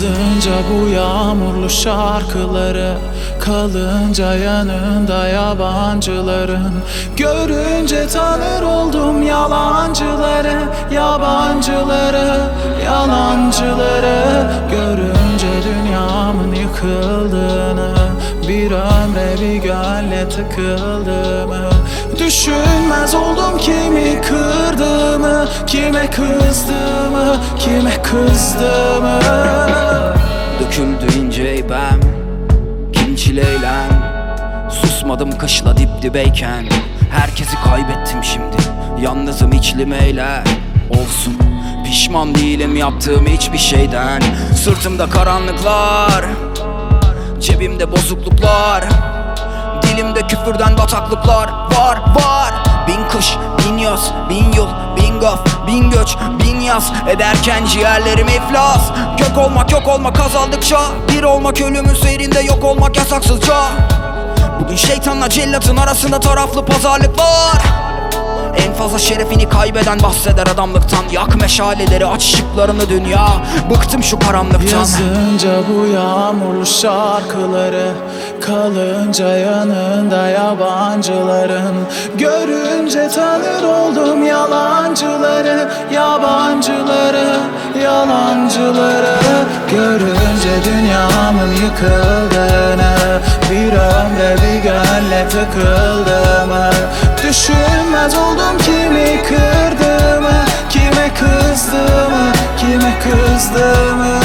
Yazınca bu yağmurlu şarkıları, kalınca yanında yabancıların, görünce tanır oldum yalancıları, yabancıları, yalancıları. Görünce dünyamın yıkıldığını, bir ömre bir gönle tıkıldığımı, düşünmez oldum kimi kırdığımı, kime kızdığımı, kime kızdığımı. Döküldü ince eybem, kim çileyle. Susmadım kışla dip dibeyken. Herkesi kaybettim şimdi, yalnızım içlim eyler. Olsun, pişman değilim yaptığım hiçbir şeyden. Sırtımda karanlıklar, cebimde bozukluklar, dilimde küfürden bataklıklar var var. Bin kış, bin yaz, bin yıl, bin gaf, bin göç, bin yaz ederken ciğerlerim iflas. Kök olmak yok olmak azaldıkça, bir olmak ölümün seyrinde yok olmak yasaksızca. Bugün şeytanla cellatın arasında taraflı pazarlıklar. En fazla şerefini kaybeden bahseder adamlıktan. Yak meşaleleri, aç ışıklarını dünya, bıktım şu karanlıktan. Yazınca bu yağmurlu şarkıları, kalınca yanında yabancıların, görünce tanır oldum yalancıları, yabancıları, yalancıları. Görünce dünyamın yıkıldığını, bir ömre bir gönle tıkıldığımı, düşünmez oldum kimi kırdığımı, kime kızdığımı, kime kızdığımı.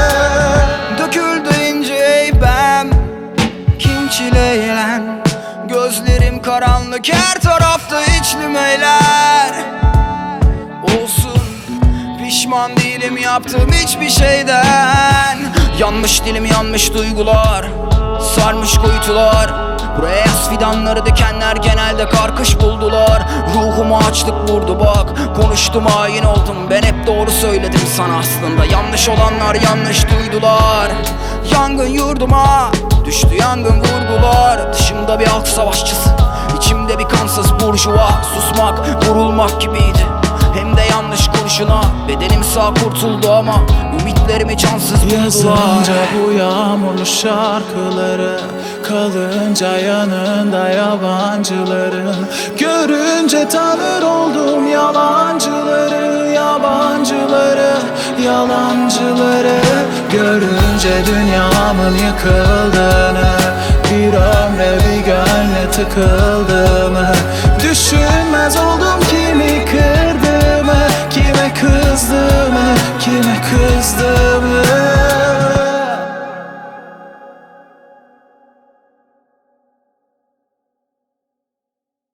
Döküldü ince eybem, kim çileyle. Gözlerim karanlık, her tarafta içlim eyler. Olsun, pişman değilim yaptığım hiçbir şeyden. Yanmış dilim, yanmış duygular, sarmış kuytular. Buraya yaz fidanları dikenler genelde karkış buldular. Ruhuma açlık vurdu bak, konuştum hain oldum. Ben hep doğru söyledim sana aslında, yanlış olanlar yanlış duydular. Yangın yurduma düştü, yangın vurgular. Dışımda bir halk savaşçısı, içimde bir kansız burjuva. Susmak vurulmak gibiydi, hem de yanlış kurşuna. Bedenim sağ kurtuldu ama ümitlerimi cansız buldular. Yazınca bu yağmurlu şarkıları, kalınca yanında yabancıların, görünce tanır oldum yalancıları, yabancıları, yalancıları. Görünce dünyamın yıkıldığını, bir ömre bir gönle tıkıldığımı, düşünmez oldum kimi kırdığımı, kime kızdığımı, kime kızdığımı.